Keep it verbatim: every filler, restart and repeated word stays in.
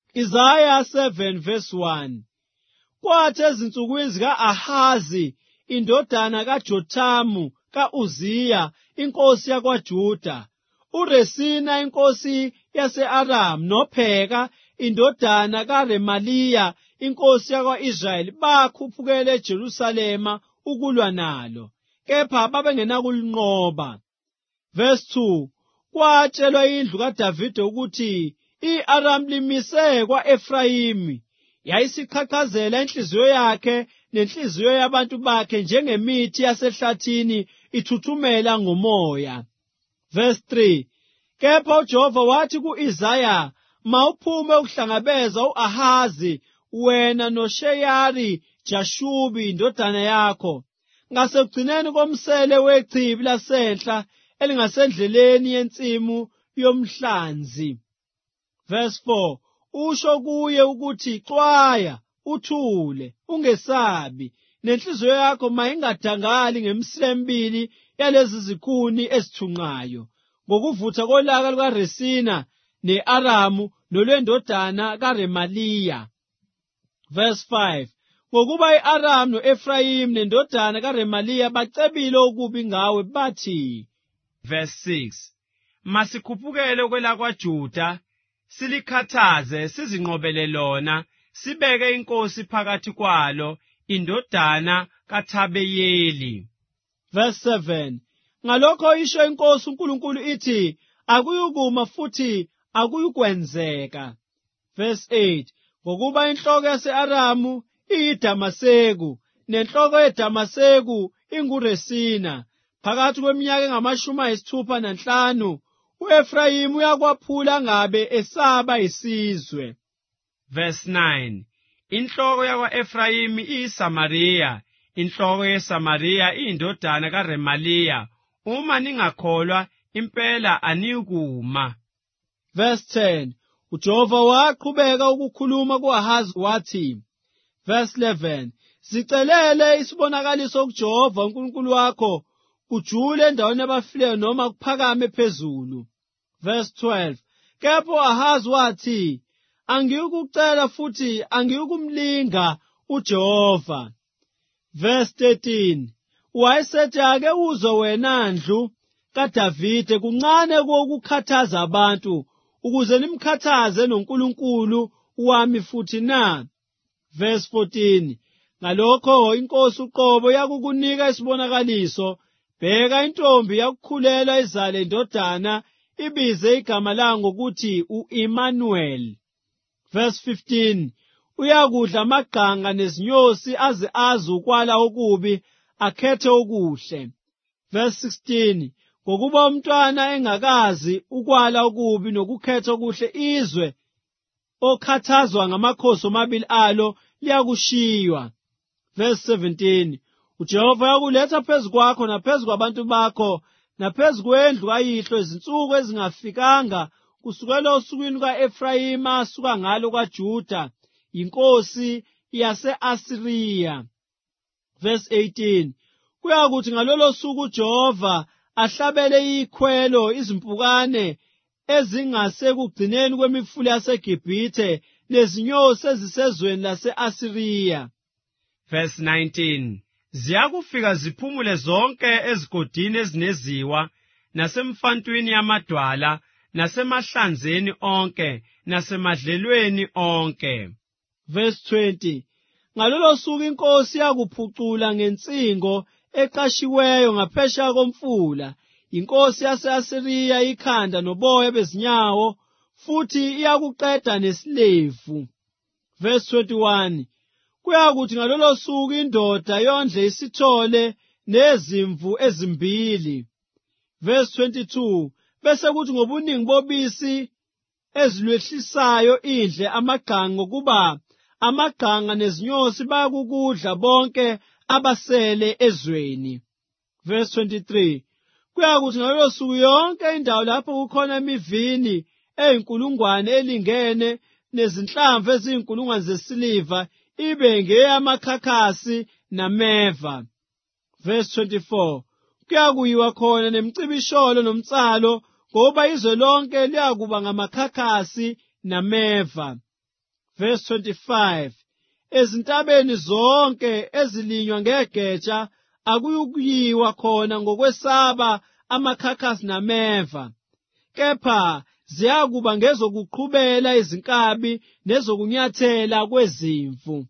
Isaiah seven verse one. Kwathi ezinsukwini zika-Ahazi indodana kaJothamu ka-Uziya inkosi yakwaJuda, uResina inkosi yase-Aramu noPheka indodana kaRemaliya inkosi yakwa-Israyeli bakhuphukela eJerusalema ukulwa nalo, kepha babengenakulinqoba. Verse two. Kwatshelwa indlu kaDavide ukuthi i-Aramu limise kwa-Efrayimi, yayisiqhaqhazela inhliziyo yakhe nenhliziyo yabantu bakhe njengemithi yasehlathini ithuthumela ngomoya. Verse three. Kepha uJehova wathi ku-Isaya, mawuphume ukuhlangabeza u-Ahazi wena noSheyari Jashubi indodana yakho, ngasekugcineni komsele wechibi lasenhla elingasendleleni yensimu yomhlanzi. Verse four. Usho kuye ukuthi xwaya, uthule, ungesabi, nenhliziyo yakho mayingadangali ngemisila emibili yalezi zikhuni ezithunqayo, ngokuvutha kolaka lukaResina ne-Aramu nolwendodana kaRemaliya. Verse five. Ngokuba i-Aramu no-Efrayimi nendodana kaRemaliya bacebile okubi ngawe bathi. Verse six. Masikhuphukele kwelakwaJuda, silikhathaze sizinqobele lona, sibeke inkosi phakathi kwalo, indodana kaThabeyeli. Verse seven. Ngalokho isho inkosi uNkulunkulu ithi, akuyukuma futhi akuyukwenzeka. Verse eight. Ngokuba inhloko yase-Aramu iyiDamaseku, nenhloko yeDamaseku inguResina. Phakathi kweminyaka engamashumi ayisithupha nanhlanu, u-Efrayimi uyakwaphula ngabe esaba isizwe. Verse nine. Inhloko yakwa-Efrayimi iyiSamariya, inhloko yeSamariya iyindodana kaRemaliya. Uma ningakholwa impela aniyukuma. Verse ten. uJehova waqhubeka ukukhuluma ku-Ahazi wathi. Verse eleven. Zicelele isibonakaliso kuJehova uNkulunkulu wakho, kujule endaweni yabafileyo noma kuphakame phezulu. Verse twelve. Kepha u-Ahazi wathi, angiyukucela futhi angiyukumlinga uJehova. Verse thirteen. Wayesethi, ake uzwe wena ndlu kaDavide, kuncane kokukhathaza abantu, ukuze nimkhathaze noNkulunkulu wami futhi na. Verse fourteen. Ngalokho inkosi uqobo yakukunika isibonakaliso, bheka intombi yakukhulela izale indodana, ibize igama layo ngokuthi u-Emmanuel. Verse fifteen. Uyakudla amagqanga nezinyosi aze azi ukwala okubi, akhethe okuhle. Verse sixteen. Ngokuba umntwana engakazi ukwala okubi nokukhetha okuhle, izwe okhathazwa ngamakhosi omabili alo liyakushiywa. Verse seventeen. uJehova yakuletha phezu kwakho naphezu kwabantu bakho naphezu kwendlu kayihlo izinsuku ezingafikanga kusukela osukwini ka-Efrayimi asuka ngalo kwaJuda, inkosi yase-Asiriya. Verse eighteen. Kuyakuthi ngalolo suku uJehova ahlabele ikhwelo izimpukane ezingasekugcineni kwemifula yaseGibhithe nezinyosi ezisezweni lase-Asiriya. Verse nineteen. Ziyakufika ziphumule zonke ezigodini ezineziwa, nasemfantwini yamadwala, nasemahlanzeni onke, nasemadlelweni onke. Verse twenty. Ngalolo suku inkosi yakuphucula ngensingo eqashiweyo ngaphesheya komfula, inkosi yase-Asiriya ikhanda noboya bezinyawo, futhi iyakuqeda nesilevu. Verse twenty-one. Kuyakuthi ngalolo suku indoda yondle isithole nezimvu ezimbili. Verse twenty-two. Bese kuthi ngobuningi bobisi ezilwehlisayo indle amagqanga, ngokuba amagqanga nezinyosi bayakukudla bonke abasele ezweni. Verse twenty-three. Kuyakuthi ngalolo suku yonke indawo lapho kukhona imivini eyinkulungwane elingene nezinhlamvu eziyinkulungwane zesiliva ibe ngeyamakhakhasi nameva. Verse twenty-four. Kuyakuyiwa khona nemcibisholo nomtsalo, ngoba izwe lonke liyakuba ngamakhakhasi nameva. Verse twenty-five. Ezintabeni zonke ezilinywa ngegetsha akuyukuyiwa khona ngokwesaba amakhakhasi nameva, kepha ziyakuba ngezokuqhubela izinkabi nezokunyathela kwezimvu.